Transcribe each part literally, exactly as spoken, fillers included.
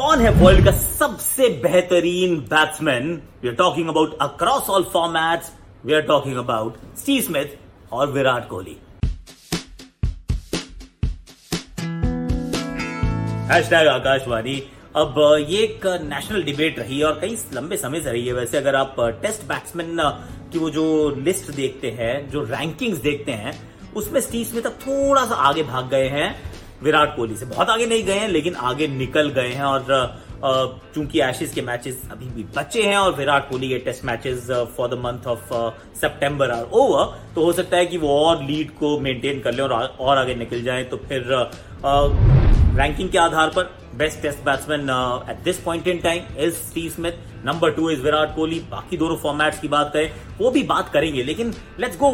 कौन है वर्ल्ड का सबसे बेहतरीन batsman? We are talking about across all formats, we are talking about Steve Smith और विराट कोहली। हैशटैग आकाशवाणी। अब ये एक नेशनल डिबेट रही है और कई लंबे समय से रही है। वैसे अगर आप टेस्ट बैट्समैन की वो जो लिस्ट देखते हैं, जो रैंकिंग्स देखते हैं, उसमें स्टीव स्मिथ अब थोड़ा सा आगे भाग गए हैं विराट कोहली से। बहुत आगे नहीं गए हैं लेकिन आगे निकल गए हैं। और चूंकि एशेज के मैचेस अभी भी बचे हैं और विराट कोहली के test matches for the month of September are over, तो हो सकता है कि वो और लीड को मेंटेन कर ले और, और आगे निकल जाए। तो फिर रैंकिंग के आधार पर best test batsman at this point in time is Steve Smith, number two is Virat Kohli. बाकी दोनों फॉर्मेट्स की बात करें वो भी बात करेंगे, लेकिन let's go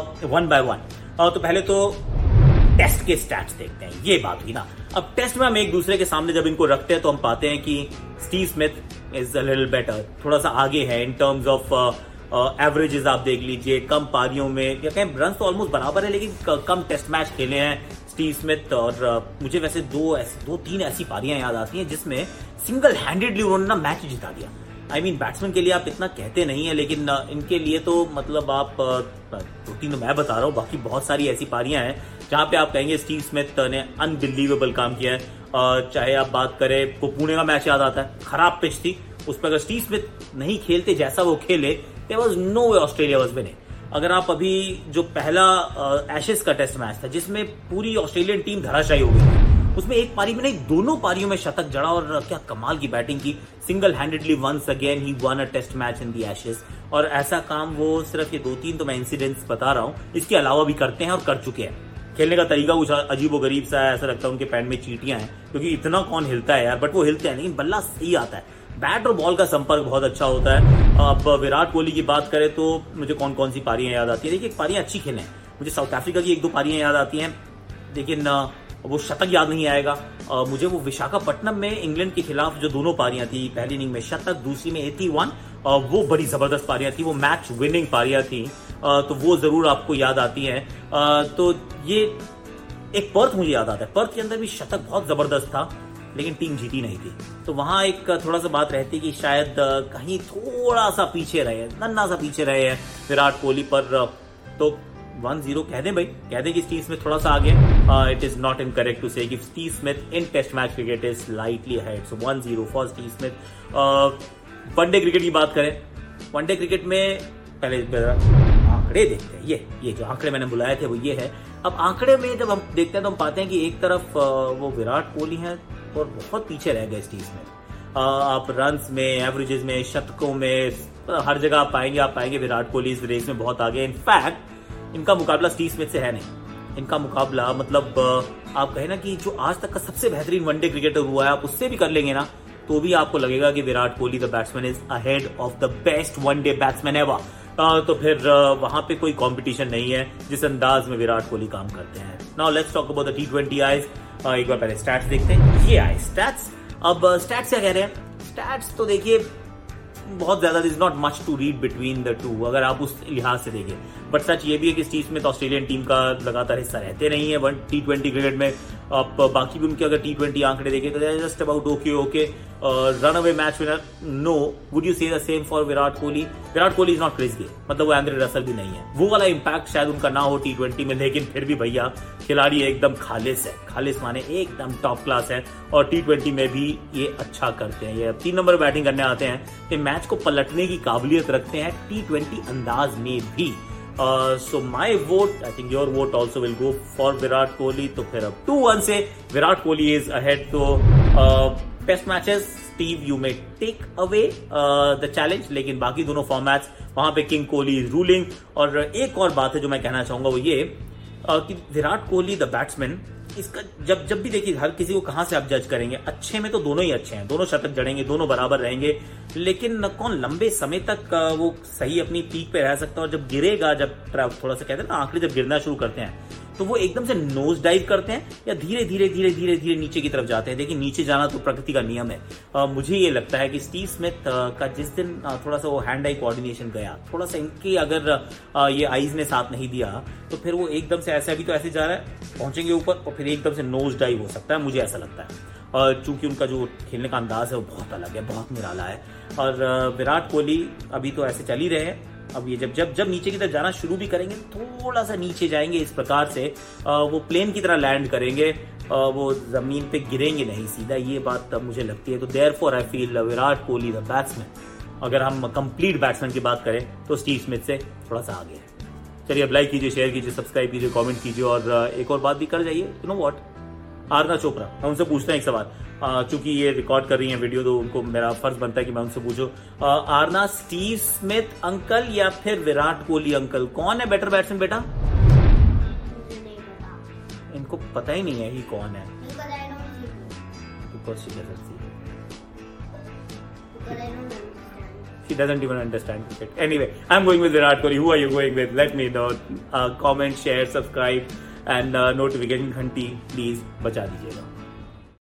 one by one. तो पहले तो टेस्ट के स्टैट्स देखते हैं, ये बात हुई ना। अब टेस्ट में हम एक दूसरे के सामने जब इनको रखते हैं तो हम पाते हैं कि Steve Smith is a little better, थोड़ा सा आगे है इन टर्म्स ऑफ एवरेजेस। आप देख लीजिए कम पारियों में, या कहें रन तो ऑलमोस्ट बराबर है, लेकिन कम टेस्ट मैच खेले हैं स्टीव स्मिथ। और uh, मुझे वैसे दो ऐसी दो तीन ऐसी पारियां याद आती हैं जिसमें सिंगल हैंडेडली उन्होंने ना मैच जिता दिया। आई मीन बैट्समैन के लिए आप इतना कहते नहीं है, लेकिन uh, इनके लिए तो मतलब आप uh, दो तीन तो मैं बता रहा हूँ, बाकी बहुत सारी ऐसी पारियां हैं जहां पे आप कहेंगे स्टीव स्मिथ ने अनबिलीवेबल काम किया है। uh, चाहे आप बात करें, को पुणे का मैच याद आता है, खराब पिच थी, उस पर अगर स्टीव स्मिथ नहीं खेलते जैसा वो खेले, there was no way Australia was winning. अगर आप अभी जो पहला एशेज का टेस्ट मैच था जिसमें पूरी ऑस्ट्रेलियन टीम धराशायी हो गई, उसमें एक पारी में नहीं दोनों पारियों में शतक जड़ा और क्या कमाल की बैटिंग की। Single handedly once again he won a test match in the Ashes. और ऐसा काम वो सिर्फ ये दो तीन तो मैं इंसिडेंट्स बता रहा हूँ, इसके अलावा भी करते हैं और कर चुके हैं। खेलने का तरीका कुछ अजीबो गरीब सा है, ऐसा लगता है उनके पैर में चींटियां हैं, क्योंकि इतना कौन हिलता है यार, बट वो हिलते हैं, लेकिन बल्ला सही आता है। बैट और बॉल का संपर्क बहुत अच्छा होता है। अब विराट कोहली की बात करें तो मुझे कौन कौन सी पारियां याद आती है? देखिए पारियां अच्छी खेले हैं, मुझे साउथ अफ्रीका की एक दो पारियां याद आती हैं, लेकिन वो शतक याद नहीं आएगा। मुझे वो विशाखापट्टनम में इंग्लैंड के खिलाफ जो दोनों पारियां थी, पहली इनिंग में शतक, दूसरी में एटी वन, वो बड़ी जबरदस्त पारियां थी, वो मैच विनिंग पारियां थी, तो वो जरूर आपको याद आती हैं। तो ये एक पर्थ मुझे याद आता है, पर्थ के अंदर भी शतक बहुत जबरदस्त था, लेकिन टीम जीती नहीं थी। तो वहां एक थोड़ा सा बात रहती कि शायद कहीं थोड़ा सा पीछे रहे, नन्ना सा पीछे रहे हैं विराट कोहली पर। तो वन जीरो कह दें भाई, कह दें कि स्टीव स्मिथ थोड़ा सा आगे। It is not incorrect to say कि Steve Smith in test match cricket is slightly ahead, so one zero for Steve Smith. One day cricket की बात करें, वनडे क्रिकेट में पहले आंकड़े देखते हैं, ये ये जो आंकड़े मैंने बुलाए थे वो ये है। अब आंकड़े में जब हम देखते हैं तो हम पाते हैं कि एक तरफ वो विराट कोहली हैं और बहुत पीछे रह गए स्टीव स्मिथ। आप रन्स में, एवरेजेस में, शतकों में, हर जगह आप पाएंगे आप पाएंगे विराट कोहली इस रेस में बहुत आगे। इनफैक्ट इनका मुकाबला स्टीव स्मिथ से है नहीं, इनका मुकाबला मतलब आप कहें ना कि जो आज तक का सबसे बेहतरीन वनडे क्रिकेटर हुआ है, आप उससे भी कर लेंगे ना तो भी आपको लगेगा कि Virat Kohli the batsman is ahead of the best one day batsman ever. तो फिर वहां पे कोई कंपटीशन नहीं है जिस अंदाज में विराट कोहली काम करते हैं। Now let's talk about the T twenty Is. एक बार पहले स्टैट्स देखते हैं, ये आए स्टैट्स। अब स्टैट्स क्या कह रहे हैं? स्टैट्स तो देखिए बहुत ज्यादा, is not much to read between the two अगर आप उस लिहाज से देखें, बट सच ये भी है कि स्टीव स्मिथ ऑस्ट्रेलियन टीम का लगातार हिस्सा रहते नहीं है वन टी ट्वेंटी क्रिकेट में। आप बाकी भी उनके अगर टी ट्वेंटी आंकड़े देखें तो just about okay okay run away match winner. No, would you say the same for Virat Kohli? Virat Kohli is not Chris Gayle, मतलब वो एंड्रे रसल भी नहीं है, वो वाला इंपैक्ट शायद उनका ना हो टी ट्वेंटी में, लेकिन फिर भी भैया खिलाड़ी एकदम खालिस है, खालिस माने एकदम टॉप क्लास है और टी ट्वेंटी में भी ये अच्छा करते हैं। ये तीन नंबर बैटिंग करने आते हैं, ये मैच को पलटने की काबिलियत रखते हैं टी ट्वेंटी अंदाज में भी। So my vote, I think your vote also will go for Virat Kohli. तो फिर अब टू वन से विराट कोहली इज अहेड। तो test matches Steve you may take away the challenge, लेकिन बाकी दोनों फॉर्मेट्स वहां पे किंग कोहली इज रूलिंग। और एक और बात है जो मैं कहना चाहूंगा वो ये uh, कि विराट कोहली द बैट्समैन, इसका जब जब भी देखिए हर किसी को कहां से आप जज करेंगे, अच्छे में तो दोनों ही अच्छे हैं, दोनों शतक जड़ेंगे, दोनों बराबर रहेंगे, लेकिन कौन लंबे समय तक वो सही अपनी पीक पे रह सकता है। और जब गिरेगा, जब थोड़ा सा कहते हैं ना आंकड़े जब गिरना शुरू करते हैं तो वो एकदम से नोज डाइव करते हैं या धीरे धीरे धीरे धीरे धीरे नीचे की तरफ जाते हैं। देखिए नीचे जाना तो प्रकृति का नियम है। आ, मुझे ये लगता है कि स्टीव स्मिथ आ, का जिस दिन आ, थोड़ा सा वो हैंड आई कोऑर्डिनेशन गया, थोड़ा सा इनकी अगर आ, ये आईज ने साथ नहीं दिया तो फिर वो एकदम से ऐसे, अभी तो ऐसे जा रहा है, पहुंचेंगे ऊपर और फिर एकदम से नोज डाइव हो सकता है, मुझे ऐसा लगता है। और चूंकि उनका जो खेलने का अंदाज है वो बहुत अलग है, बहुत निराला है। और विराट कोहली अभी तो ऐसे चल ही रहे हैं, अब ये जब जब जब नीचे की तरफ जाना शुरू भी करेंगे थोड़ा सा नीचे जाएंगे, इस प्रकार से वो प्लेन की तरह लैंड करेंगे, वो जमीन पे गिरेंगे नहीं सीधा, ये बात तब मुझे लगती है। तो therefore I feel Virat Kohli the batsman, अगर हम कंप्लीट बैट्समैन की बात करें तो स्टीव स्मिथ से थोड़ा सा आगे है। चलिए अब लाइक कीजिए, शेयर कीजिए, सब्सक्राइब कीजिए, कमेंट कीजिए, और एक और बात भी कर जाइए, you know what, Aarna Chopra, मैं उनसे पूछता हूँ एक सवाल, चूंकि ये रिकॉर्ड कर रही हैं वीडियो तो उनको मेरा फर्ज बनता है कि मैं उनसे पूछूं, आरना स्टीव स्मिथ अंकल या फिर विराट कोहली अंकल, कौन है बेटर बैट्समैन बेटा? नहीं पता, इनको पता ही नहीं है ही कौन है। because I don't see it. Because she doesn't see it. Because I don't understand. She doesn't even understand cricket. Anyway, I'm going with Virat Kohli. Who are you going with? Let me know. Uh, comment, share, subscribe, and uh, notification घंटी please बजा दीजिएगा।